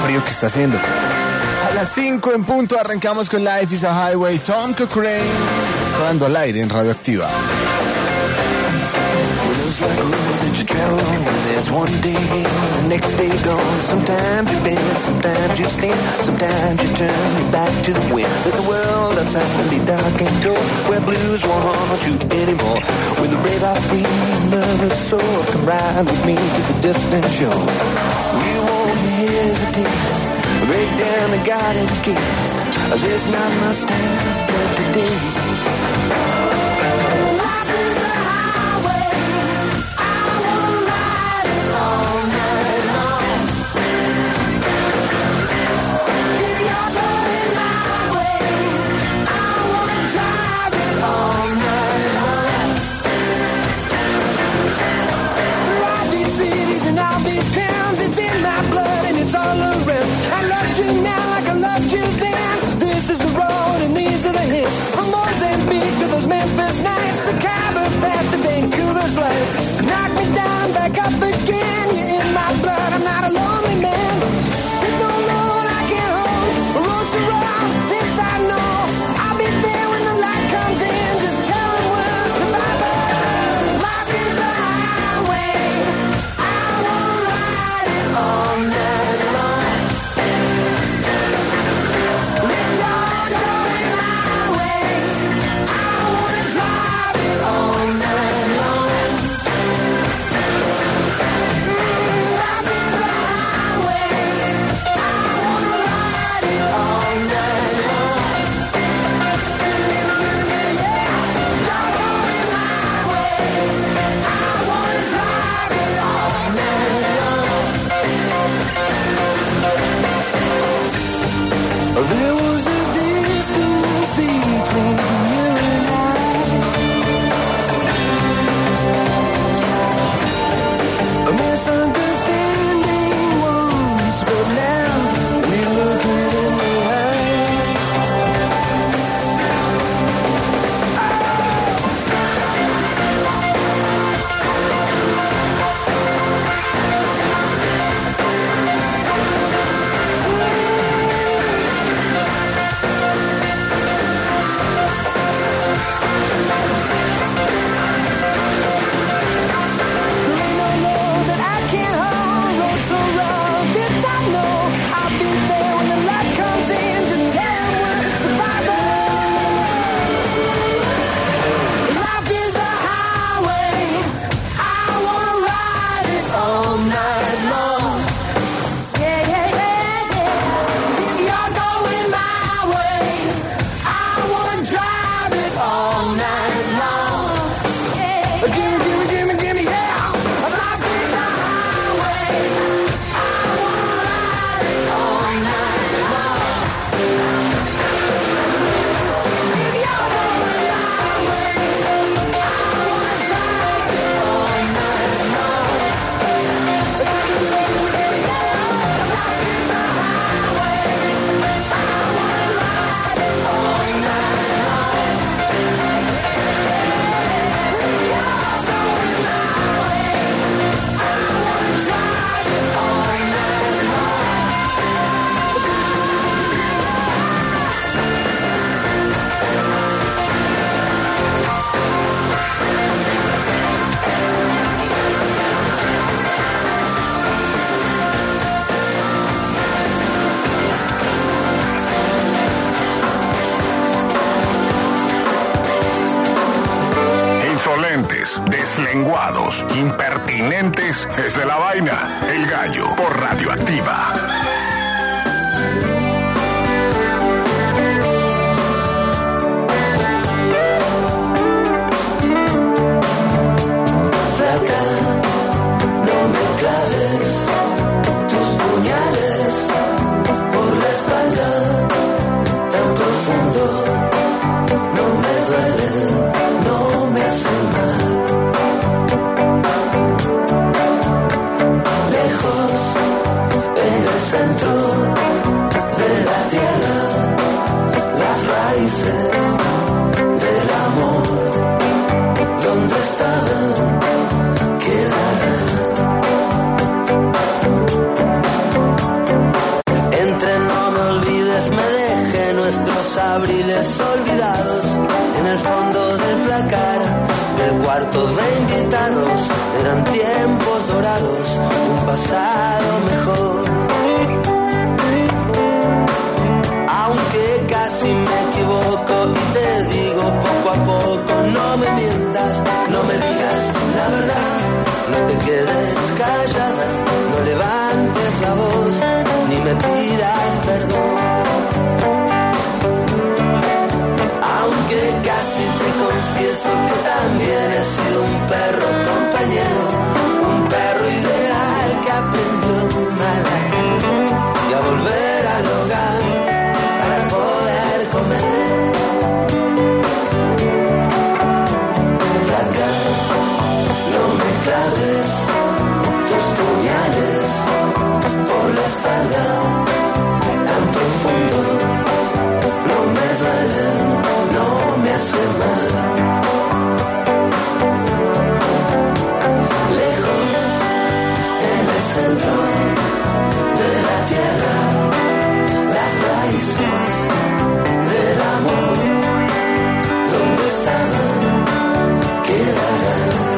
frío que está haciendo. A las 5 en punto arrancamos con Life is a Highway, Tom Cochrane, sonando al aire en Radioactiva. Like a road that you travel on, there's one day, the next day gone. Sometimes you bend, sometimes you stand, sometimes you turn your back to the wind. There's a world outside the dark and door, where blues won't haunt you anymore. With a brave heart free, love is soul, come ride with me to the distant shore. We won't hesitate, break down the garden gate. There's not much time left today. Now like I loved you then. This is the road and these are the hits. From Mozambique to those Memphis nights, to Cabo past to Vancouver's lights. Knock me down, back up again. You're in my blood, I'm not a lonely man. There's no load I can't hold. The road's so rough, this I know. I'll be there when the light comes in. Just tell them we're survivors. Life is a highway. I wanna ride it all night long. There was a distance between you and I. A misunderstanding once, but now we look it in the eye. Deslenguados, impertinentes, es de la vaina. El Gallo, por Radioactiva. Flaca, no me claves tus puñales por la espalda tan profundo. No me duelen, no me hacen mal. Lejos en el días olvidados en el fondo del placar del cuarto de invitados. Eran tiempos dorados, un pasado mejor. Aunque casi me equivoco y te digo poco a poco, no me mientas, no me digas la verdad, no te quedes callada, no levantes la voz, ni me pidas perdón. Aunque casi te confieso que también he sido un perro compañero, un perro ideal que aprendió mal a ir y a volver al hogar para poder comer. Flaca, no me claves tus puñales por la espalda tan profundo, no me duelen, no me hacen mal. Lejos, en el centro de la tierra, las raíces del amor, donde estaban, quedarán.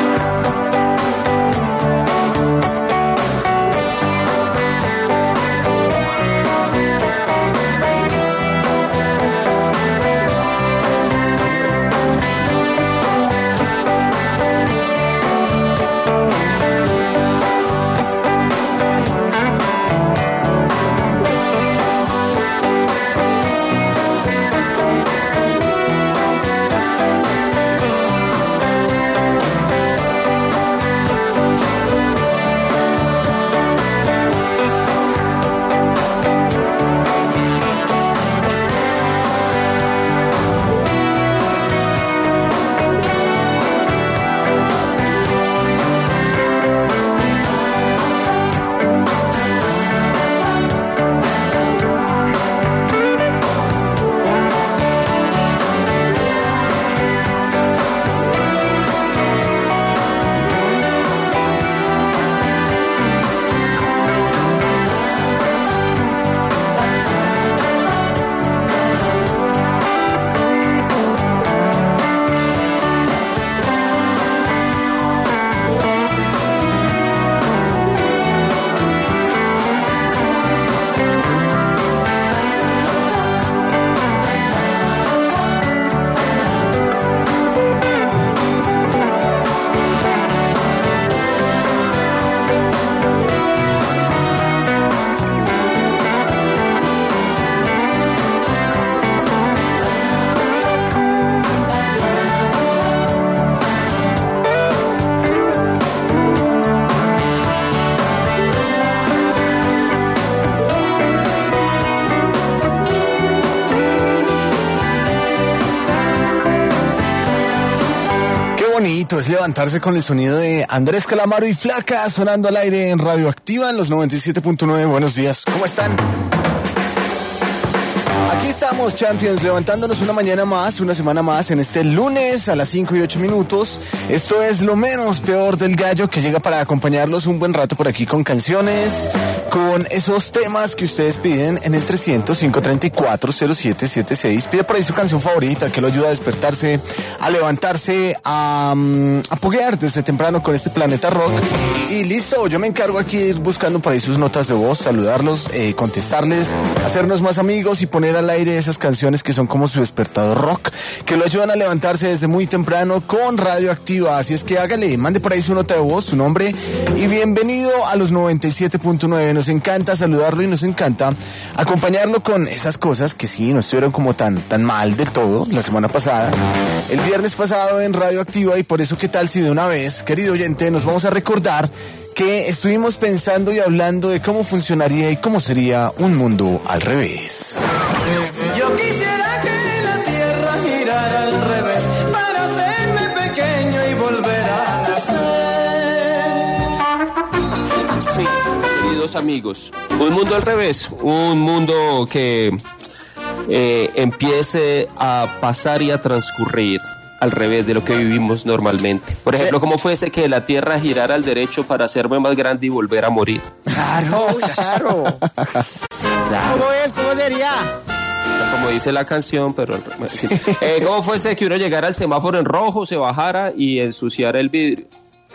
Es levantarse con el sonido de Andrés Calamaro y Flaca sonando al aire en Radioactiva en los 97.9. Buenos días, ¿cómo están? Aquí estamos, Champions, levantándonos una mañana más, una semana más, en este lunes a las 5:08. Esto es lo menos peor del gallo, que llega para acompañarlos un buen rato por aquí con canciones, con esos temas que ustedes piden en el 300-534-0776. Pide por ahí su canción favorita, que lo ayuda a despertarse, a levantarse, a poguear desde temprano con este Planeta Rock. Y listo, yo me encargo aquí de ir buscando por ahí sus notas de voz, saludarlos, contestarles, hacernos más amigos y poner al aire esas canciones que son como su despertador rock, que lo ayudan a levantarse desde muy temprano con Radioactiva. Así es que hágale, mande por ahí su nota de voz, su nombre y bienvenido a los 97.9. Nos encanta saludarlo y nos encanta acompañarlo con esas cosas que sí, no estuvieron como tan mal del todo la semana pasada, el viernes pasado en Radioactiva. Y por eso, ¿qué tal si de una vez, querido oyente, nos vamos a recordar que estuvimos pensando y hablando de cómo funcionaría y cómo sería un mundo al revés? Yo quisiera que la tierra girara al revés para hacerme pequeño y volver a nacer. Sí, queridos amigos, un mundo al revés, un mundo que empiece a pasar y a transcurrir al revés de lo que vivimos normalmente. Por ejemplo, ¿cómo fuese que la tierra girara al derecho para hacerme más grande y volver a morir? Claro. ¿Cómo es? ¿Cómo sería? Como dice la canción, pero... Sí. ¿Cómo fue ese que uno llegara al semáforo en rojo, se bajara y ensuciara el vidrio?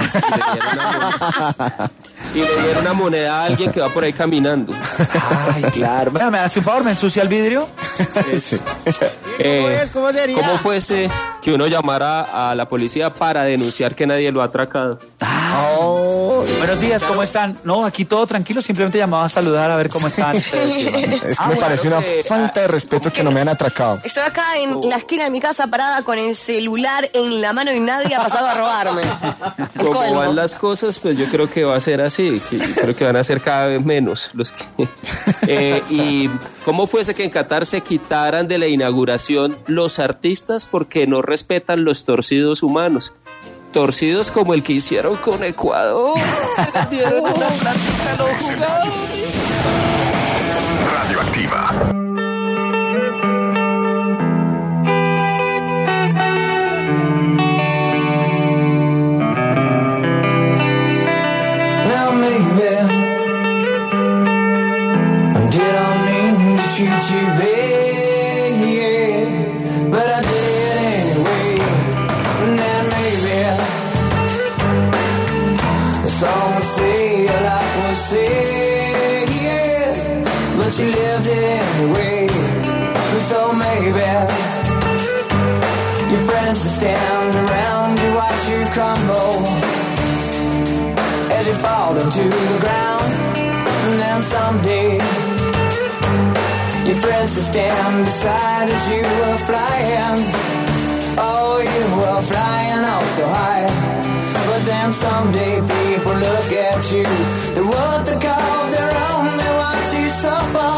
Y le diera una moneda a alguien que va por ahí caminando. Ay, claro. ¿Me hace un favor? ¿Me ensucia el vidrio? Sí. ¿Cómo sería? ¿Cómo fuese que uno llamara a la policía para denunciar que nadie lo ha atracado? Oh, Buenos días, ¿cómo están? No, aquí todo tranquilo, simplemente llamaba a saludar a ver cómo están. es que me parece una falta de respeto que no me han atracado. Estoy acá en la esquina de mi casa parada con el celular en la mano y nadie ha pasado a robarme. El Como colmo. van las cosas, pues yo creo que va a ser así. Creo que van a ser cada vez menos los que... ¿Y cómo fuese que en Qatar se quitaran de la inauguración los artistas porque no respetan los torcidos humanos? Torcidos como el que hicieron con Ecuador. Le dieron una plática a los jugadores. Radioactiva. Now maybe did I mean to treat you bad, yeah, but I did anyway. And then maybe some would say your life was sad, yeah, but you lived it anyway. And so maybe your friends will stand around you, watch you crumble as you fall into the ground. And then someday your friends will stand beside as you were flying. Oh, you were flying oh so high. But then someday people look at you, the world they call their own, they watch you suffer.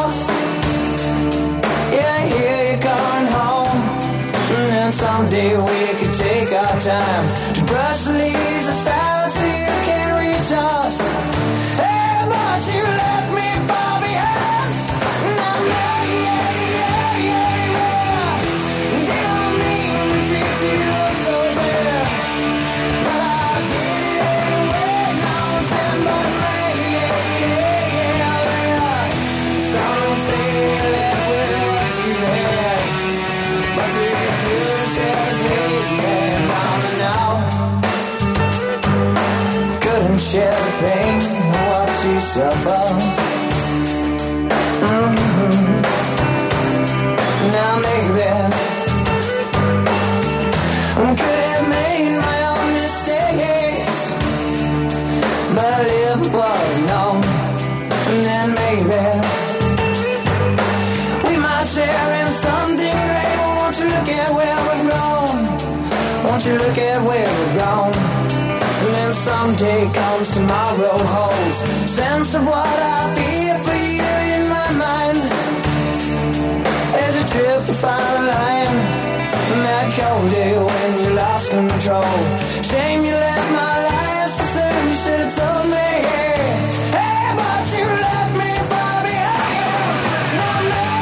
Yeah, I hear you coming home. And then someday we could take our time to brush the leaves aside so you can reach us. Hey, but you left me far behind. Now, yeah. Didn't mean to treat you so bad, but I did it anyway. Now I'm saying, but yeah. Some say you left with what you had, but you couldn't tell the pace, yeah. Now, couldn't share the pain of what you suffer. Now maybe I could have made my own mistakes, but I live with what I know. And then maybe we might share in something great. Well, won't you look at where we've grown? Won't you look at where we've gone? And then someday comes tomorrow holds sense of what I feel for you in my mind. As you trip to find a line, and that cold day when you lost control. Shame you left my life so soon. You should have told me, hey, but you left me far behind. Now,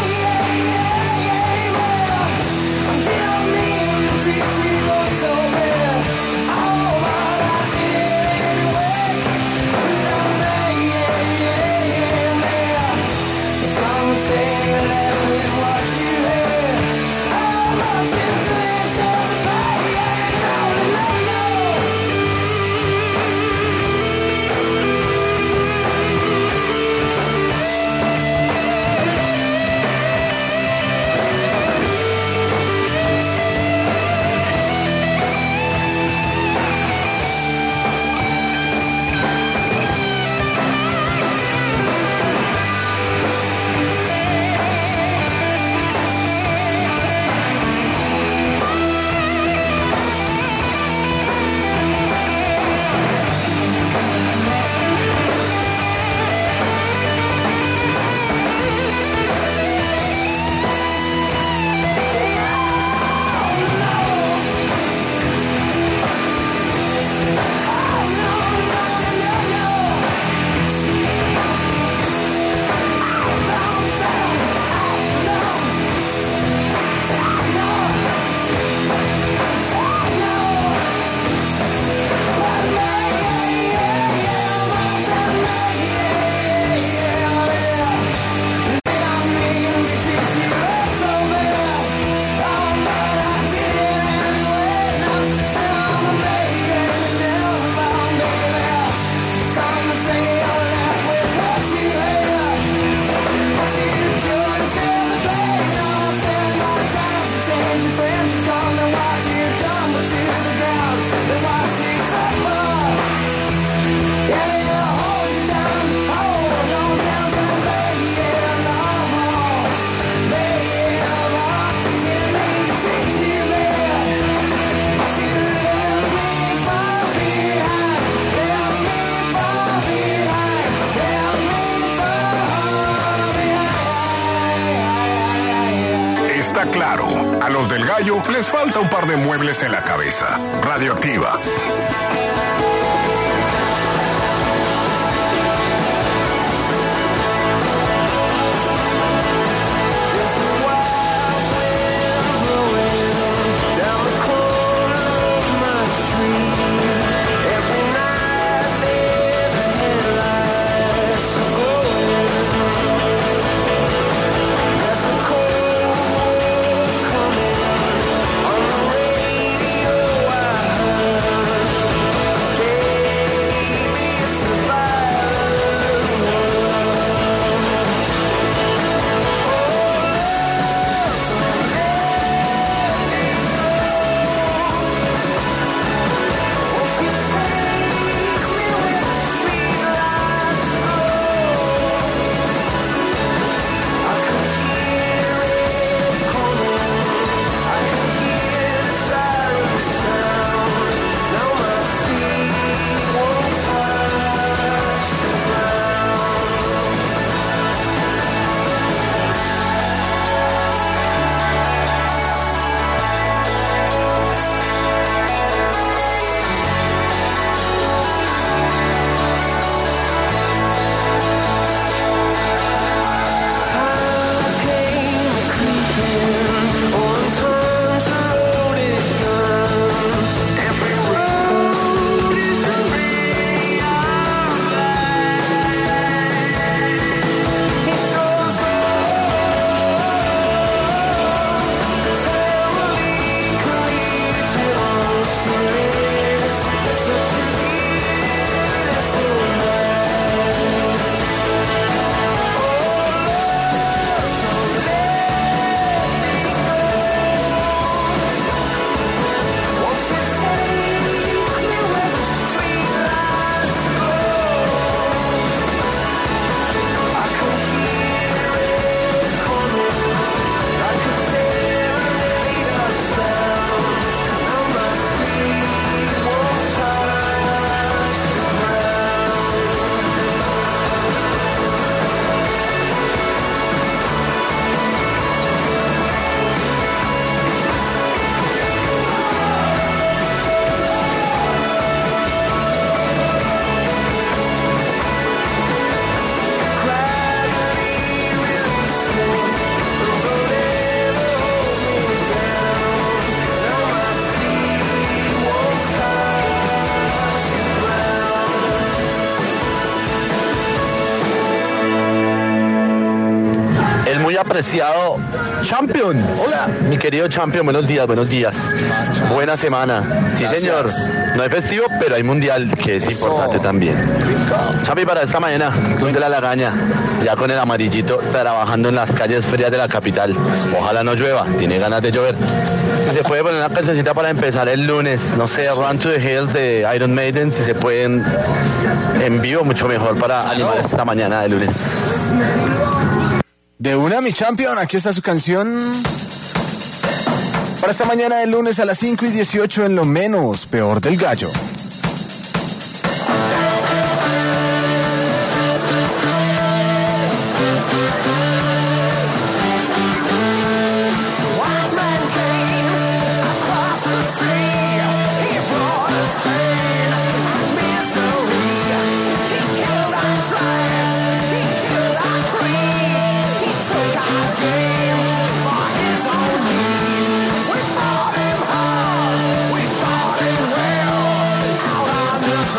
yeah. I didn't mean to treat you so bad. Oh, but I did anyway. Now, yeah. Some say you left with what you had. Oh, but you couldn't tell the pain. No. está claro. A los del Gallo les falta un par de muebles en la cabeza. Radioactiva. Apreciado Champion. Hola. Mi querido Champion, buenos días. Buena semana. Sí, gracias. Señor. No hay festivo, pero hay mundial, que es importante también. Champi, para esta mañana, Club de la Lagaña, ya con el amarillito, trabajando en las calles frías de la capital. Ojalá no llueva, tiene ganas de llover. Si se puede poner una cancioncita para empezar el lunes, no sé, Run to the Hills de Iron Maiden, si se pueden en vivo, mucho mejor para animar esta mañana de lunes. De una, mi champion, aquí está su canción para esta mañana de lunes a las 5:18 en Lo Menos Peor del Gallo.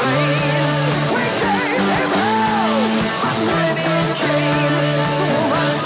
Too much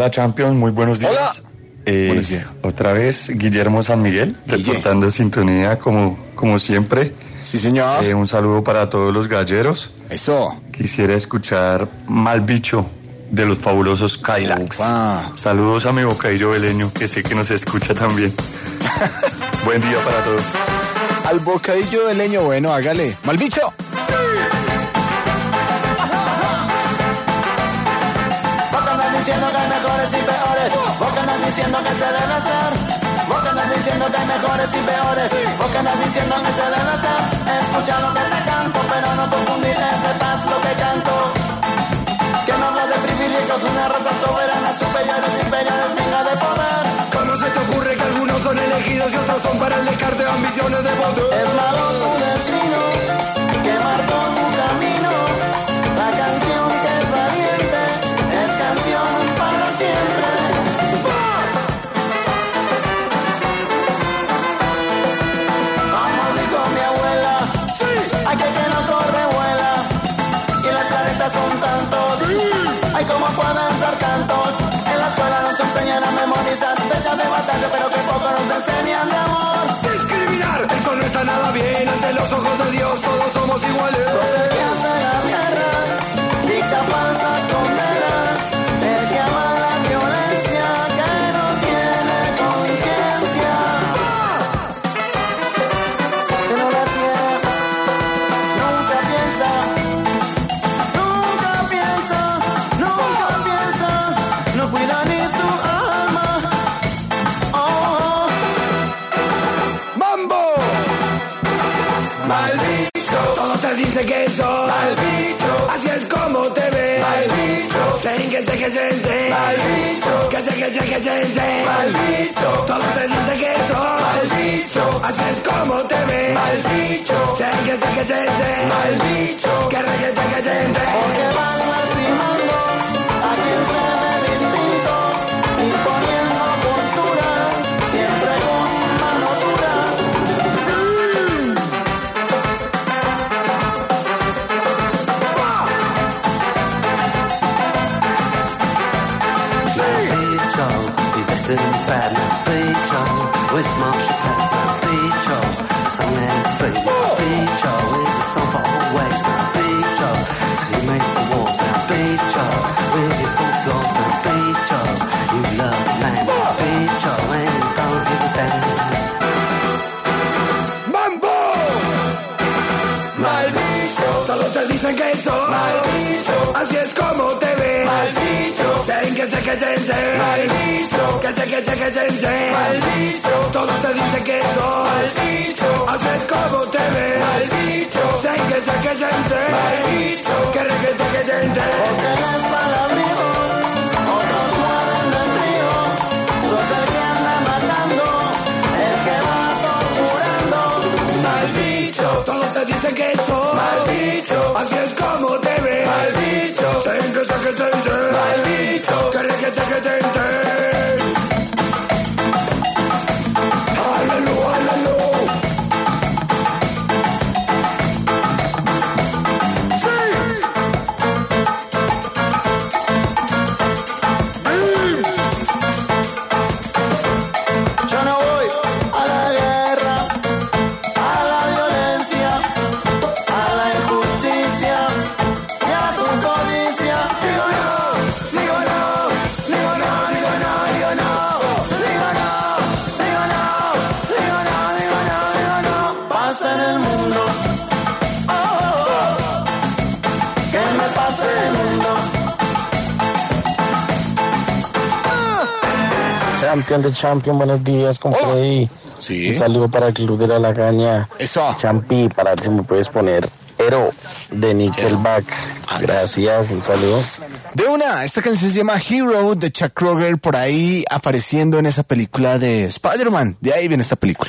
Hola Champions, muy buenos días. Hola. Buenos días. Otra vez Guillermo San Miguel, reportando sintonía como siempre. Sí, señor. Un saludo para todos los galleros. Eso. Quisiera escuchar Mal Bicho de los fabulosos Cadillacs. Opa. Saludos a mi bocadillo beleño, que sé que nos escucha también. Buen día para todos. Al bocadillo de leño, bueno, hágale. ¡Mal bicho! Vos andas diciendo que hay mejores y peores. Vos andas diciendo que se debe hacer. Vos andas diciendo que hay mejores y peores. Vos andas diciendo que se debe hacer. Escucha lo que te canto, pero no confundir ese paz lo que canto. Que no habla de privilegios, una raza soberana, superiores, inferiores, venga de poder. ¿Cómo se te ocurre que algunos son elegidos y otros son para el descarte de ambiciones de poder? Es malo tu destino, que marcó tu camino. La canción que es valiente, es canción para siempre. Como dijo mi abuela, hay que no corre vuela. Y los planetas son tantos, ay como pueden ser tantos. En la escuela nos enseñan a memorizar fechas de batalla, pero que poco nos enseñan de amor. Discriminar, esto no está nada bien. Ante los ojos de Dios todos somos iguales. Profecías de la guerra, dicta falsas condenas. El que ama la violencia, que no tiene conciencia. Que no la tiene, nunca piensa. Nunca piensa, nunca piensa. No cuida ni su alma. Oh. ¡Mambo! Mal bicho, todos te dicen que sos mal bicho, así es como te ves. Mal bicho, sen que se mal bicho, que se mal bicho, todos te dicen que sos mal bicho, así es como te ves. Mal bicho, sen que se mal bicho, que Porque van lastimando a quien se ve distinto, imponiendo postura, siempre con mano dura. Bicho, mi destiny's bad now. Bicho, with Marshall Pat now. Bicho, the song ends free. Bicho, is a song for always now. Bicho, till you make the walls now. Bicho, with your full souls now. Bicho, you love the land. Bicho, and you don't give a damn. ¡Mambo! Mal bicho, todos te dicen que sos mal bicho, así es como te ves. Mal bicho, sen que se mal bicho, que se mal bicho, todos te dicen que sos mal bicho, así es como te ves. Mal bicho, sen que mal bicho, que Porque les palabrijo, otros mueren de frío. Sos el que anda matando, el que va torturando. mal bicho, todos te dicen que sos mal bicho, así es como te ves. Mal bicho, sen que mal bicho, que Aleluya, aleluya. Yo no voy a la guerra, a la violencia, a la injusticia y a tu codicia. Digo no, digo no, digo no, digo no, digo no, digo no, digo no, digo no, digo no, digo no. Pasa en el mundo, oh, oh, oh. Que me pasa en el mundo. Champion, buenos días, ¿cómo por ahí? Sí. Un saludo para el Club de la Lagaña. Eso. Champi, para ver si me puedes poner Hero de Nickelback. Gracias, un saludo. De una, esta canción se llama Hero de Chuck Kroger, por ahí apareciendo en esa película de Spider-Man. De ahí viene esta película.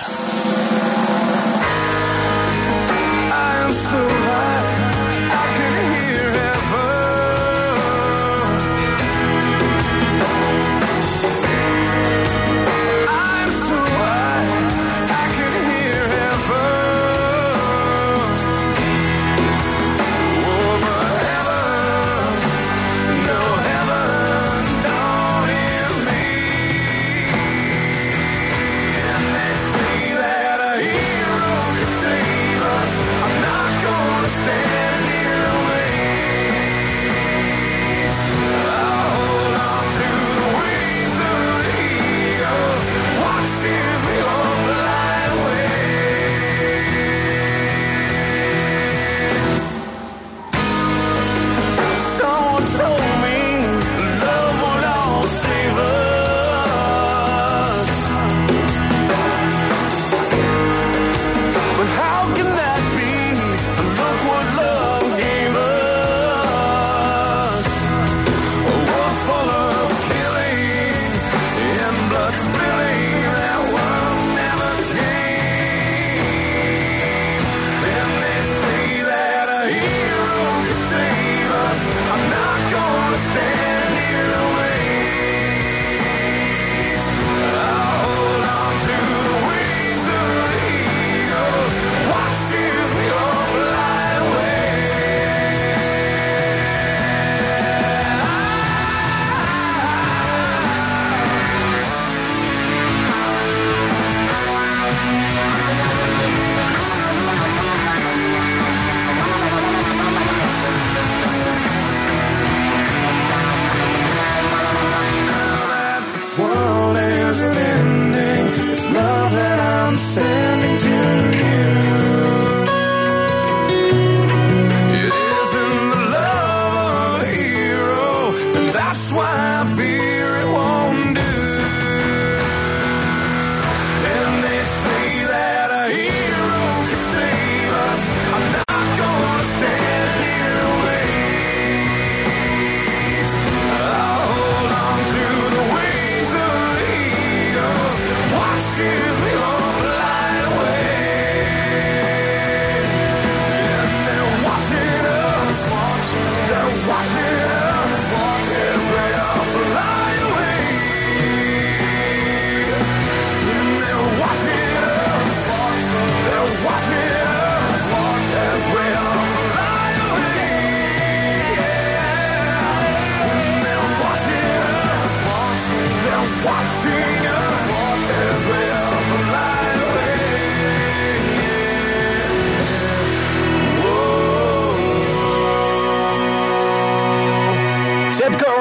No heaven, don't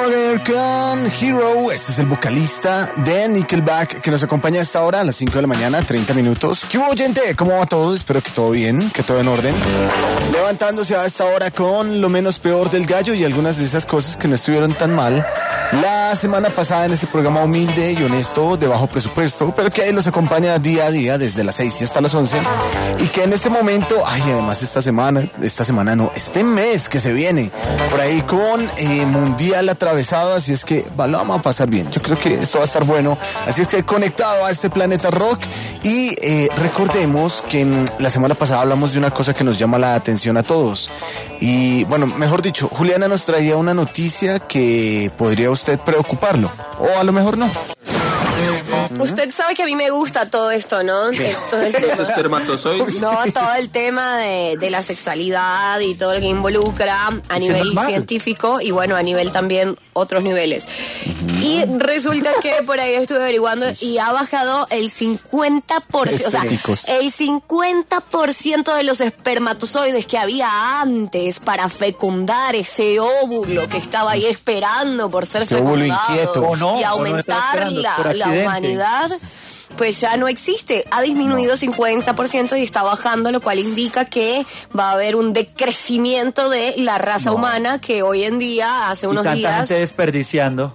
Jagger con Hero. Este es el vocalista de Nickelback que nos acompaña a esta hora, a las 5 de la mañana, 30 minutos. ¿Qué hubo, oyente? ¿Cómo va todo? Espero que todo bien, que todo en orden. Levantándose a esta hora con lo menos peor del gallo y algunas de esas cosas que no estuvieron tan mal la semana pasada en este programa humilde y honesto de bajo presupuesto, pero que ahí los acompaña día a día desde las 6 y hasta las 11, y que en este momento, además este mes que se viene por ahí con Mundial atravesado, así es que lo vamos a pasar bien. Yo creo que esto va a estar bueno, así es que conectado a este planeta rock. Y recordemos que la semana pasada hablamos de una cosa que nos llama la atención a todos. Y bueno, mejor dicho, Juliana nos traía una noticia que podría usted preocuparlo, o a lo mejor no. Usted sabe que a mí me gusta todo esto, ¿no? Todo el tema. ¿Los espermatozoides? No, todo el tema de la sexualidad y todo lo que involucra a nivel científico y bueno, a nivel también otros niveles. Y resulta que por ahí estuve averiguando y ha bajado el 50%, o sea, el 50% de los espermatozoides que había antes para fecundar ese óvulo que estaba ahí esperando por ser fecundado y aumentar la humanidad, pues ya no existe. Ha disminuido 50% y está bajando, lo cual indica que va a haber un decrecimiento de la raza humana que hoy en día, hace unos días... gente desperdiciando.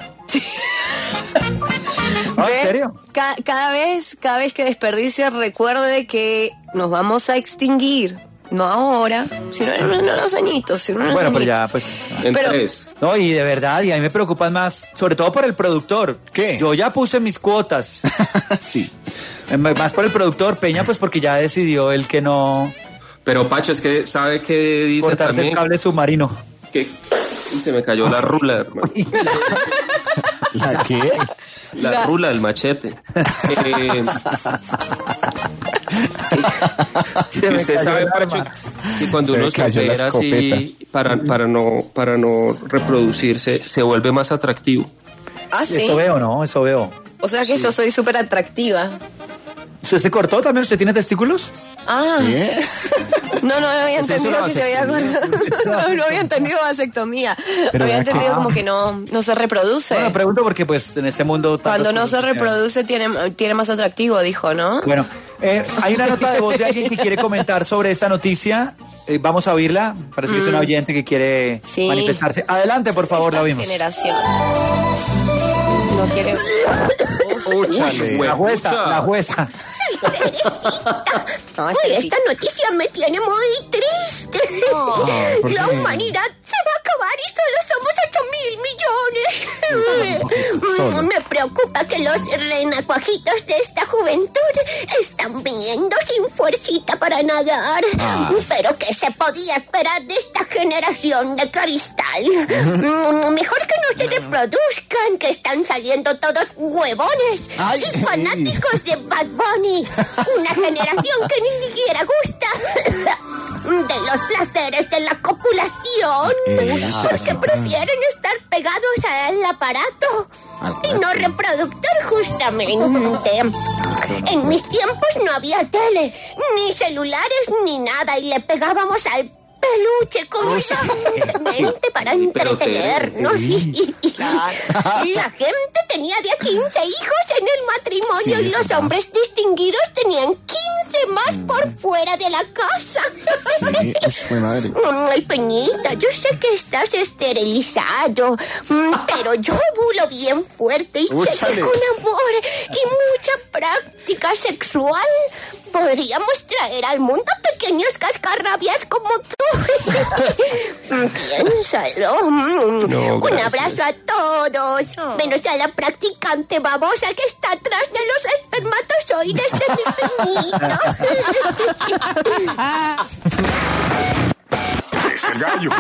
¿En serio? Cada vez que desperdicie, recuerde que nos vamos a extinguir. No ahora, sino en unos añitos. Pero ya, pues... En 3. No, y de verdad, y a mí me preocupan más, sobre todo por el productor. ¿Qué? Yo ya puse mis cuotas. Sí. Más por el productor, Peña, pues porque ya decidió el que no... Pero Pacho, es que sabe que dice cortarse también... el cable submarino. Que se me cayó la rula, hermano. ¿La qué? La rula, el machete. Usted sabe, Pacho, que cuando uno se opera así para no reproducirse, se vuelve más atractivo. Ah, sí. Eso veo. O sea que yo soy súper atractiva. ¿Usted se cortó también? ¿Usted tiene testículos? Ah. ¿Qué? No había entendido que se había cortado. No había entendido vasectomía. Había entendido como que no se reproduce. Bueno, pregunto porque pues en este mundo... Cuando no se reproduce tiene más atractivo, dijo, ¿no? Bueno, hay una nota de voz de alguien que quiere comentar sobre esta noticia. Vamos a oírla. Parece que es una oyente que quiere manifestarse. Adelante, por favor, la oímos. Generación. No quiere... La jueza. No, esta noticia me tiene muy triste. La humanidad se va a acabar y solo somos 8.000 millones. Me preocupa que los renacuajitos de esta juventud están viendo sin fuercita para nadar. Pero ¿qué se podía esperar de esta generación de cristal? Mejor que no se reproduzcan, que están saliendo todos huevones y fanáticos de Bad Bunny. Una generación que ni siquiera gusta de los placeres de la copulación, porque prefieren estar pegados al aparato y no reproductor, justamente. En mis tiempos no había tele, ni celulares, ni nada, y le pegábamos al peluche constantemente para entretenernos. Y la gente tenía de a 15 hijos en el matrimonio y los hombres distinguidos tenían 15 más por fuera de la casa. Ay, Peñita, yo sé que estás esterilizado, pero yo ovulo bien fuerte y sé que con amor y mucha práctica sexual podríamos traer al mundo pequeños cascarrabias como tú. Piénsalo. Un abrazo a todos, menos a la practicante babosa que está atrás de los espermatozoides de mi peñito. Es el gallo.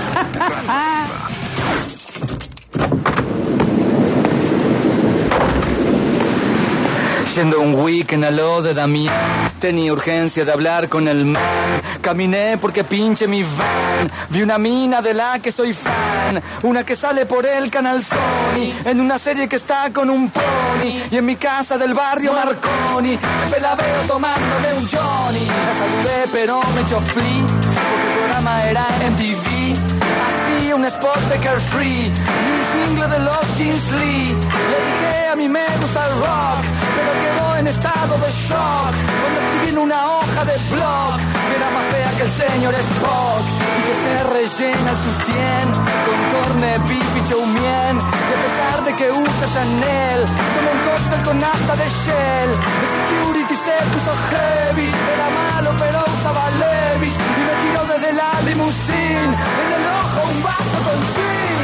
Yendo un weekend a lo de Damián, tenía urgencia de hablar con el man. Caminé porque pinche mi van. Vi una mina de la que soy fan, una que sale por el canal Sony, en una serie que está con un pony. Y en mi casa del barrio Marconi me la veo tomándome un Johnny. La saludé pero me echó flea, porque el programa era MTV. Así un spot de Carefree y un jingle de los Jeans Lee. Le dije a mí me gusta el rock, pero quedó en estado de shock cuando escribí en una hoja de blog que era más fea que el señor Spock y que se rellena el sutién con corned beef y chow mein, y a pesar de que usa Chanel toma un cóctel con nafta de Shell. El security se puso heavy, era malo pero usaba Levi's y me tiró desde la limusine en el ojo un vaso con gin.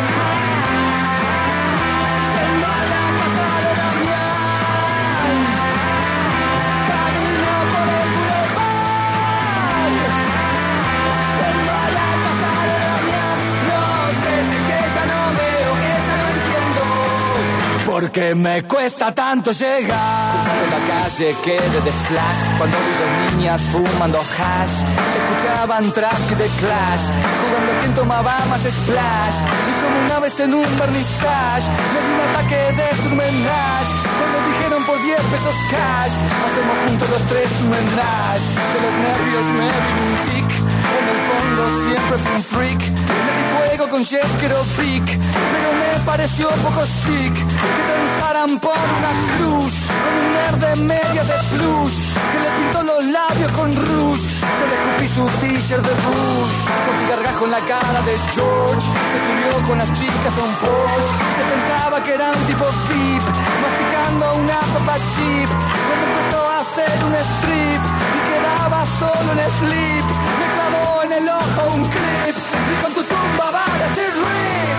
Yendo a la casa de Damián, camino por el boulevard. Yendo a la casa de Damián, no sé si que ya no veo, que ya no entiendo porque me cuesta tanto llegar. Cruzando la calle quedé de flash cuando vi dos niñas fumando hash. Escuchaban trash y The Clash, jugando a quien tomaba más splash. Y como una vez en un vernissage me di un ataque de surmenage cuando dijeron por 10 pesos cash hacemos juntos los tres un menage. De los nervios me vino un tic, en el fondo siempre fui un freak. Le di fuego con Jeff Kerovic, pero me pareció poco chic que transaran por una cruz con un nerd de media de plush que le pintó los labios con rouge. Yo le escupí su t-shirt de Bush con un gargajo en la cara de George. Se subió con las chicas a un Porsche, se pensaba que era un tipo VIP masticando una papa chip cuando empezó a hacer un strip y quedaba solo en slip. Me clavó en el ojo un clip y con tu tumba va a decir RIP.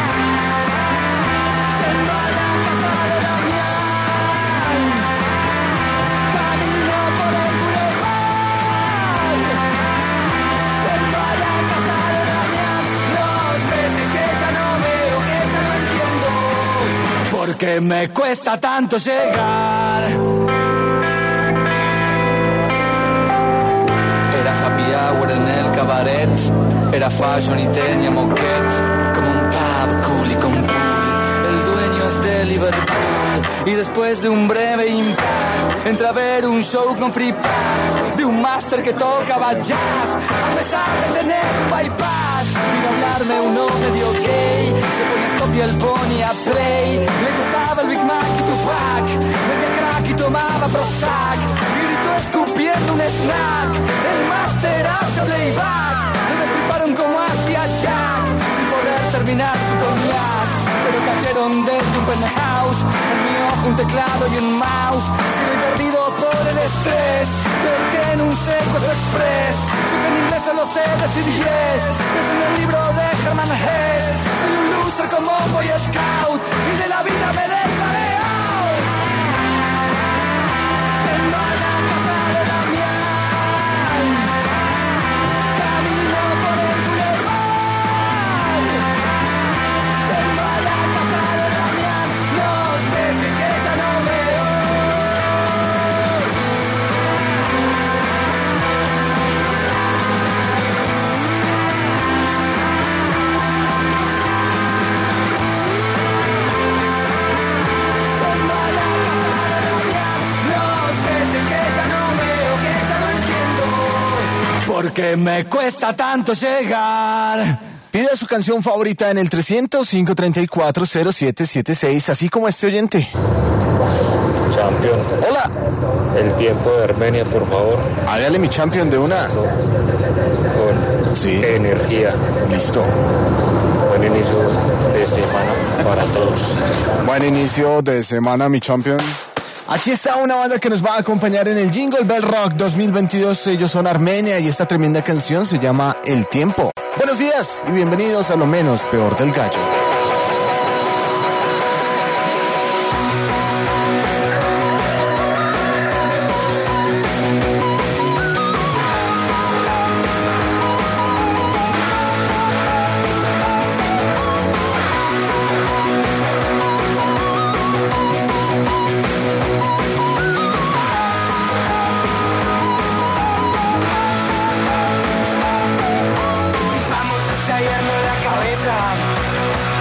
Yendo a la casa de Damián, camino por el boulevard. Yendo a la casa de Damián, no sé si que ya no veo, que ya no entiendo porque me cuesta tanto llegar. Era happy hour en el cabaret, era fashion y tenía moquette, como un pub cool y con pool. El dueño es de Liverpool y después de un breve impasse entra a ver un show con free pass de un máster que tocaba jazz a pesar de tener un bypass. Vino a hablarme uno medio gay, yo con stop y el pony a play. Le gustaba el Big Mac y Tupac, bebía crack y tomaba Prozac y gritó escupiendo un snack. El máster hace playback, lo destriparon como hacía Jack sin poder terminar su cognac. Pero cayeron desde un penthouse, en mi ojo un teclado y un mouse. Sigo perdido por el estrés, peor que en un secuestro express. Yo que en inglés solo sé decir yes, desde en el libro de Herman Hesse. Soy un loser como Boy Scout y de la vida me dejaré out. Yendo a la casa de Damián, camino por el boulevard. Yendo a la casa de Damián, no sé si que ya no veo. Yendo a la casa de Damián, no sé si que ya no veo, que ya no entiendo porque me cuesta tanto llegar. Pida su canción favorita en el 300-534-0776, así como este oyente. Champion. Hola. El tiempo de Armenia, por favor. Hágale mi champion de una. Con sí. Energía. Listo. Buen inicio de semana para todos. Buen inicio de semana, mi champion. Aquí está una banda que nos va a acompañar en el Jingle Bell Rock 2022. Ellos son Armenia y esta tremenda canción se llama El Tiempo. Buenos días y bienvenidos a Lo Menos Peor del Gallo. Vamos a tallarnos la cabeza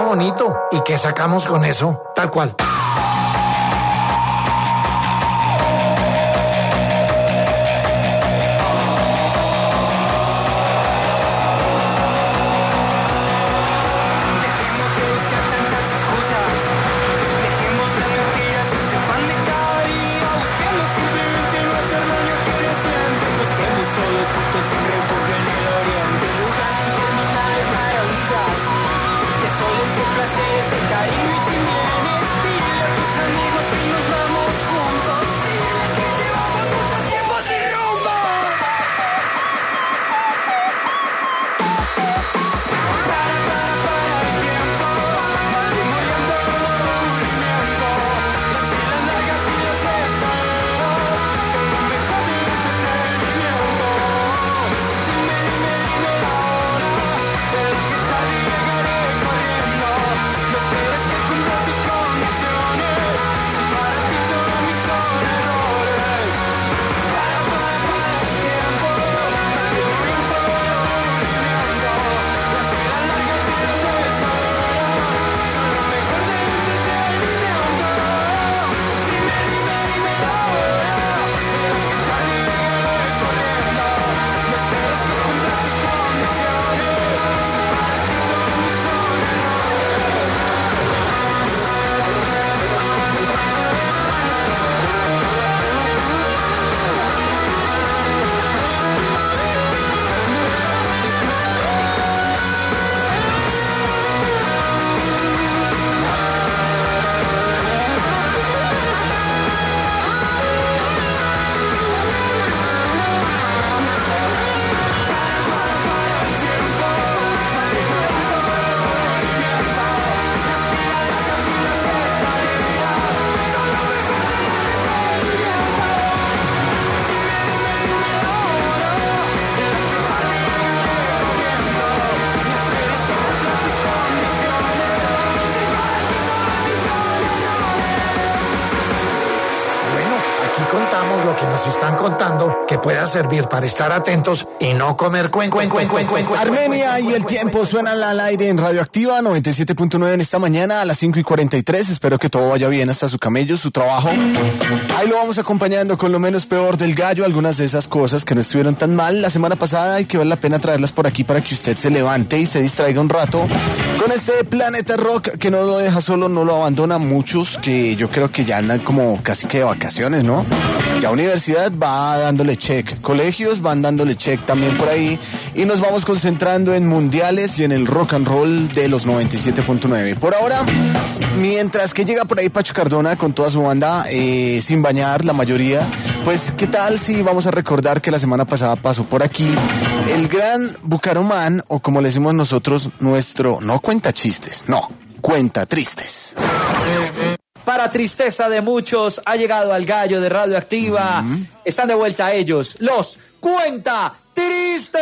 bonito. ¿Y qué sacamos con eso? Tal cual. Están contando que pueda servir para estar atentos y no comer Armenia y el tiempo suenan al aire en Radioactiva 97.9 en esta mañana a las 5:43. Espero que todo vaya bien hasta su camello, su trabajo. Ahí lo vamos acompañando con lo menos peor del gallo, algunas de esas cosas que no estuvieron tan mal la semana pasada y que vale la pena traerlas por aquí para que usted se levante y se distraiga un rato con este Planeta Rock que no lo deja solo, no lo abandona. Muchos que yo creo que ya andan como casi que de vacaciones, ¿no? Ya universidad va dándole check, colegios van dándole check también por ahí y nos vamos concentrando en mundiales y en el rock and roll de los 97.9. Por ahora, mientras que llega por ahí Pacho Cardona con toda su banda sin bañar, la mayoría, pues qué tal si vamos a recordar que la semana pasada pasó por aquí el gran Bucaramán, o como le decimos nosotros, nuestro, no cuenta chistes, no, cuenta tristes. Para tristeza de muchos, ha llegado al gallo de Radioactiva. Están de vuelta ellos, los Cuenta Tristes.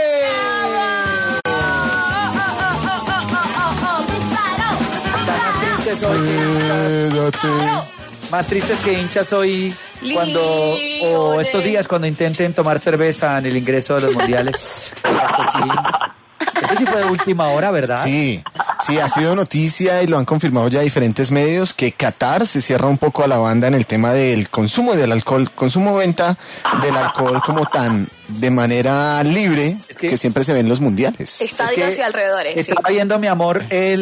Más tristes que hinchas hoy o estos días cuando intenten tomar cerveza en el ingreso de los mundiales. Esto sí fue de última hora, ¿verdad? Sí, ha sido noticia y lo han confirmado ya diferentes medios que Qatar se cierra un poco a la banda en el tema del consumo del alcohol, consumo-venta del alcohol como tan de manera libre que siempre se ve en los mundiales. Estadios y alrededores. Estaba viendo, mi amor,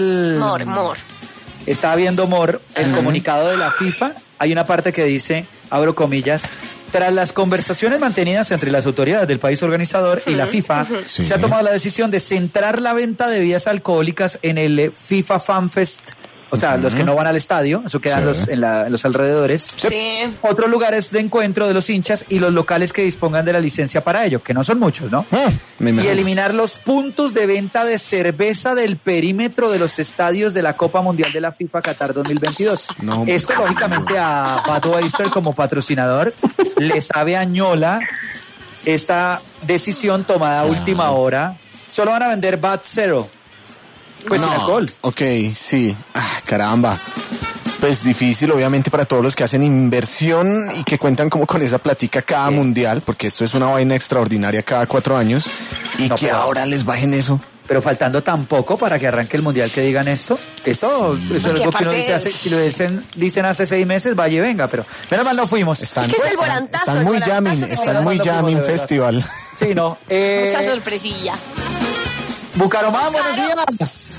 Estaba viendo, el comunicado de la FIFA. Hay una parte que dice, abro comillas, tras las conversaciones mantenidas entre las autoridades del país organizador y la FIFA, se ha tomado la decisión de centrar la venta de bebidas alcohólicas en el FIFA Fan Fest. O sea, los que no van al estadio, eso quedan en los alrededores. Otros lugares de encuentro de los hinchas y los locales que dispongan de la licencia para ello, que no son muchos, ¿no? Y eliminar los puntos de venta de cerveza del perímetro de los estadios de la Copa Mundial de la FIFA Qatar 2022. Esto, lógicamente, a Budweiser como patrocinador le sabe a ñola esta decisión tomada a última hora. Solo van a vender Bud Zero. Pues sin alcohol. Ok, sí. Caramba. Pues difícil, obviamente, para todos los que hacen inversión y que cuentan como con esa platica cada mundial, porque esto es una vaina extraordinaria cada 4 años, y que ahora les bajen eso. Pero faltando tan poco para que arranque el mundial que digan esto. Eso es algo que uno dice si lo dicen hace 6 meses, vaya y venga, pero menos mal no fuimos. Están muy jamming festival. Sí, no. Mucha sorpresilla. Bucaramanga, buenos días.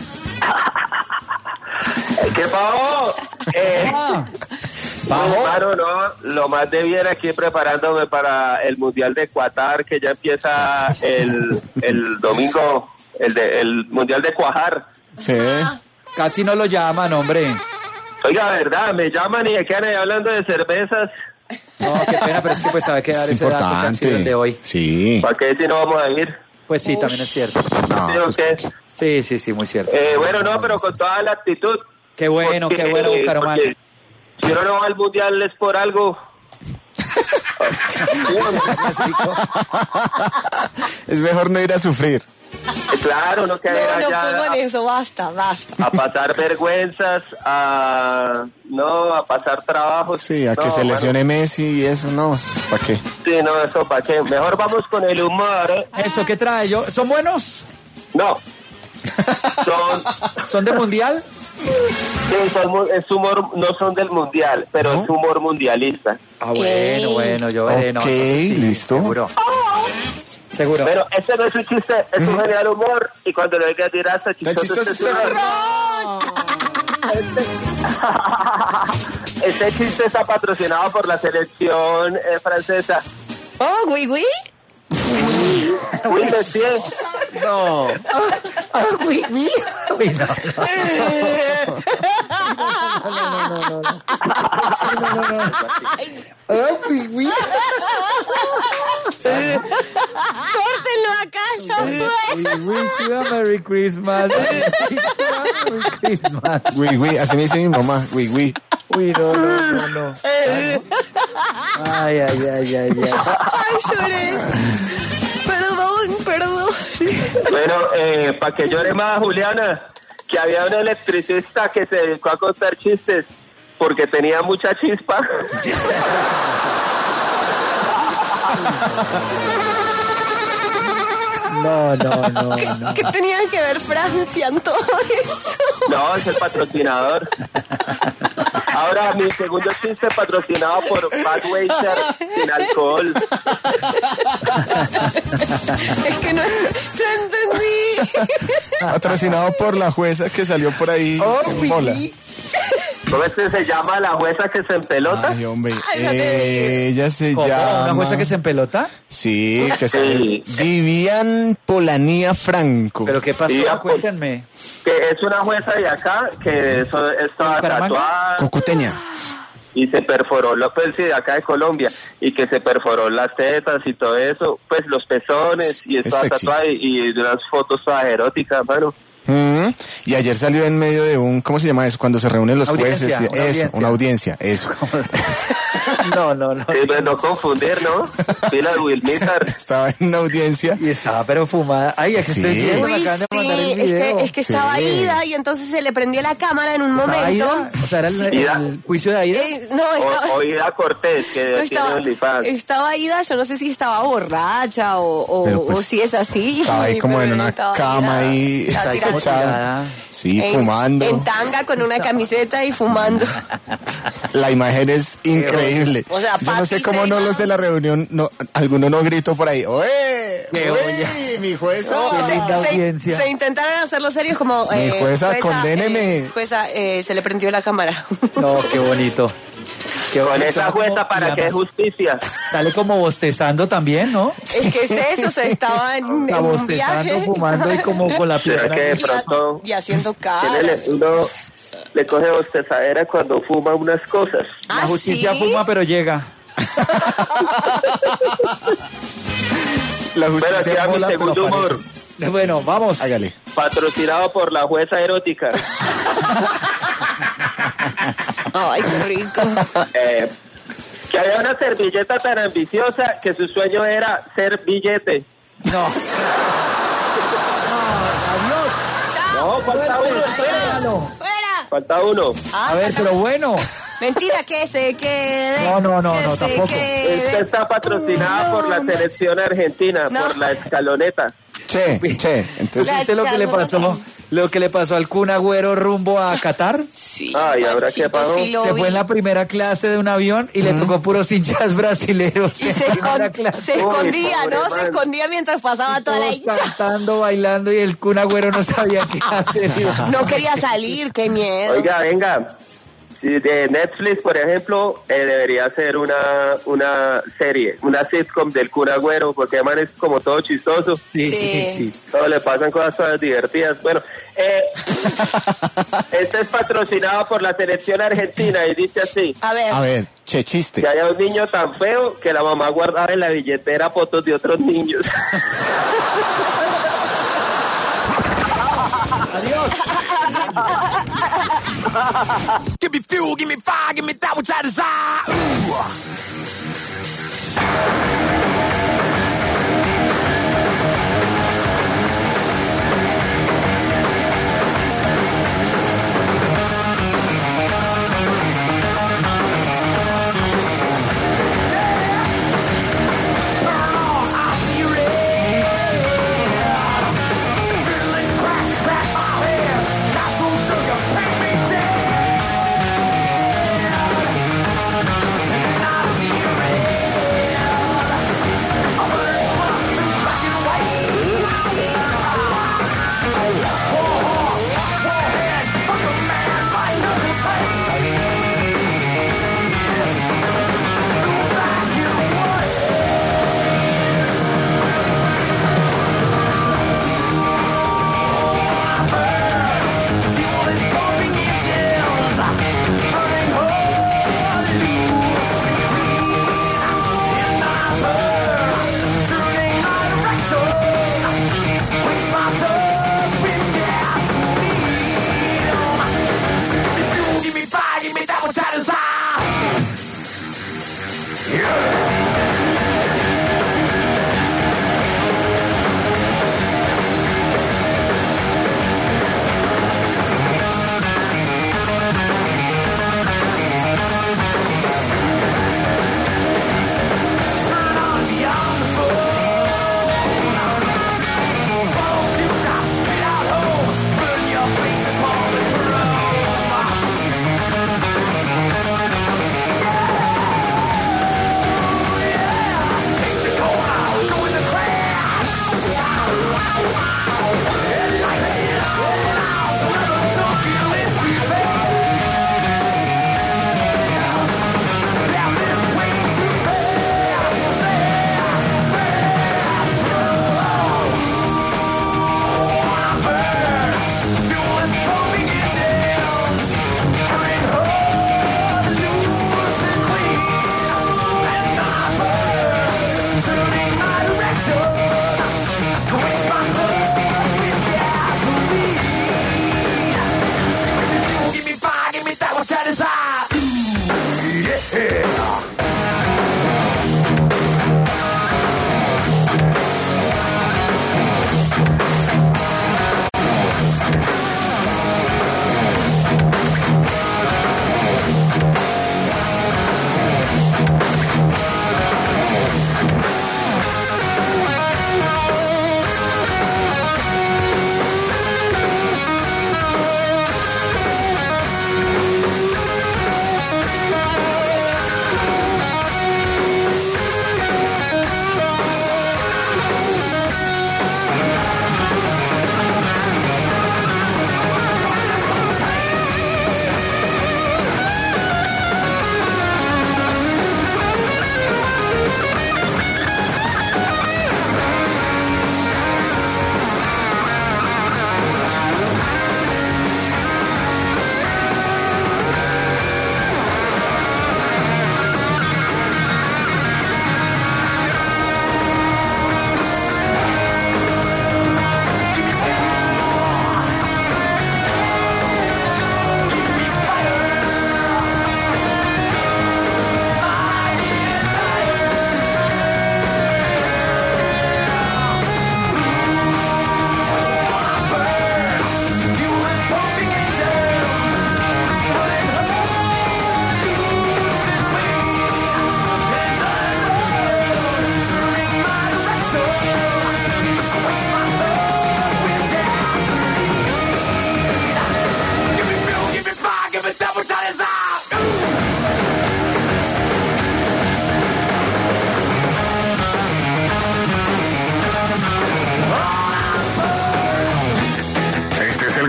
¿Qué pasó? Claro, no, lo más de bien aquí preparándome para el Mundial de Qatar, que ya empieza el domingo, el Mundial de Cuajar. Sí. Casi no lo llaman, hombre. Oiga, verdad, me llaman y me quedan ahí hablando de cervezas. No, qué pena, pero es que pues sabe que dar es ese dato canción de hoy. Sí. ¿Para qué si no vamos a ir? Pues sí, también es cierto. No, ¿Sí o qué? Sí, muy cierto. Bueno, no, pero con toda la actitud. Qué bueno, Bucaramanga. Si uno no va al mundial es por algo. Es mejor no ir a sufrir. Claro, no quedar allá. No pongan eso, basta. A pasar vergüenzas, a pasar trabajos. Sí, a que se lesione Messi y eso, no, ¿para qué? Sí, no, eso, ¿para qué? Mejor vamos con el humor, ¿eh? ¿Eso qué trae yo? ¿Son buenos? No. ¿Son de mundial? Sí, es humor, no son del mundial, pero es humor mundialista. Ah, bueno, yo veré. Ok, listo. Seguro. Pero ese no es un chiste, es un genial humor. Y cuando lo digas dirás, chistoso es Este chiste está patrocinado por la selección francesa. Oh, oui. Oui, monsieur. No. Oui. Uy, no. Oui. Córtenlo acá, yo fue. We wish you a Merry Christmas. Merry Christmas. Oui, así me dice mi mamá. Oui. Uy, no. Ay. Ay, lloré. Perdón. Bueno, para que llore más, Juliana, que había un electricista que se dedicó a contar chistes porque tenía mucha chispa. No. ¿Qué tenía que ver Francia en todo eso? No, es el patrocinador. Ahora, mi segundo chiste patrocinado por Budweiser sin alcohol. Es que no entendí. Patrocinado por la jueza que salió por ahí en bola. ¿Cómo es que se llama la jueza que se empelota? Ay, hombre, ella se llama... ¿Una jueza que se empelota? Sí, que se Vivian Polanía Franco. ¿Pero qué pasó? Cuéntenme. Que es una jueza de acá que estaba tatuada. Cocuteña. Y se perforó, pues sí, de acá de Colombia, y que se perforó las tetas y todo eso, pues los pezones, y estaba tatuada y de unas fotos todas eróticas, mano. Y ayer salió en medio de un, ¿cómo se llama eso? Cuando se reúnen los jueces. Una audiencia, eso. No. No confundir, ¿no? Pila de Wilmítar. Estaba en una audiencia. Y estaba pero fumada. Ay, aquí estoy viendo, me acaban de mandar el video. Es que estaba Aida y entonces se le prendió la cámara en un momento. Aida? O sea, ¿era el juicio de Aida? O Aida Cortés, que tiene OnlyFans. Estaba Aida, yo no sé si estaba borracha o si es así. Estaba ahí como en una cama ahí. Sí, fumando. En tanga con una camiseta y fumando. La imagen es increíble. O sea, yo no sé cómo no los de la reunión, alguno no gritó por ahí. ¡Oye! Mi jueza! ¡Qué linda audiencia! Se intentaron hacerlo serios como... mi jueza, condéneme. Jueza, se le prendió la cámara. No, qué bonito. Con esa jueza para que es justicia. Sale como bostezando también, ¿no? Es que es eso, se estaba en un viaje. Fumando y como con la pierna. Que de pronto y haciendo cara. Uno le coge bostezadera cuando fuma unas cosas. La justicia fuma, pero llega. La justicia mi segundo humor. Bueno, vamos. Hágale. Patrocinado por la jueza erótica. Ay, qué rico. Que había una servilleta tan ambiciosa que su sueño era ser billete. No. Adiós. No, falta uno. Fuera. Falta uno. A ver, pero bueno. Mentira, que se quede. No, tampoco. Esta está patrocinada por la selección argentina, por la escaloneta. Entonces, ¿viste lo que le pasó al Kun Agüero rumbo a Qatar? Sí. Ay, ¿ahora qué pasó? sí Se fue en la primera clase de un avión y le tocó puros hinchas brasileros. Y se escondía, pobre ¿no? man. Se escondía mientras pasaba toda la Todos hincha. cantando, bailando y el Kun Agüero no sabía qué hacer. No quería salir, qué miedo. Oiga, venga. Sí, de Netflix, por ejemplo, debería ser una serie, una sitcom del Kun Agüero, porque además es como todo chistoso. Sí. Todo le pasan cosas todas divertidas. Bueno, este es patrocinado por la selección argentina y dice así. A ver, chiste. Que haya un niño tan feo que la mamá guardaba en la billetera fotos de otros niños. Adiós. Give me fuel, give me fire, give me that which I desire.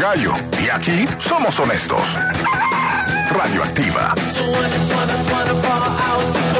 gallo. Y aquí somos honestos. Radioactiva. 24 hours